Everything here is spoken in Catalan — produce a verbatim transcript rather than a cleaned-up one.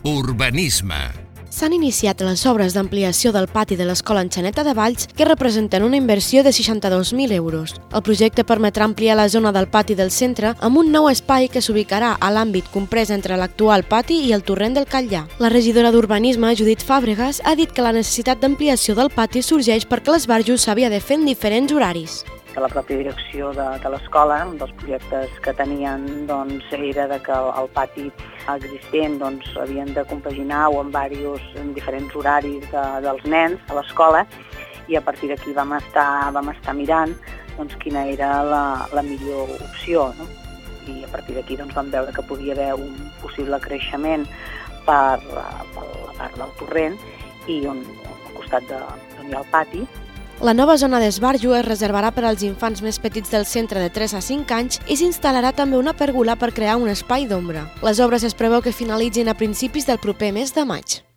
Urbanisme. S'han iniciat les obres d'ampliació del pati de l'Escola Enxaneta de Valls que representen una inversió de seixanta-dos mil euros. El projecte permetrà ampliar la zona del pati del centre amb un nou espai que s'ubicarà a l'àmbit comprès entre l'actual pati i el torrent del Catllà. La regidora d'Urbanisme, Judit Fàbregas, ha dit que la necessitat d'ampliació del pati sorgeix perquè l'esbarjo s'havia de fer en diferents horaris. De la pròpia direcció de, de l'escola, un dels projectes que tenien doncs, era de que el, el pati existent doncs, havien de compaginar-ho en, varios, en diferents horaris de, dels nens a l'escola, i a partir d'aquí vam estar, vam estar mirant doncs, quina era la, la millor opció, no? I a partir d'aquí doncs, vam veure que podia haver un possible creixement per, per la part del torrent i on, al costat de, on hi ha el pati. La nova zona d'esbarjo es reservarà per als infants més petits del centre de tres a cinc anys i s'instal·larà també una pèrgola per crear un espai d'ombra. Les obres es preveu que finalitzin a principis del proper mes de maig.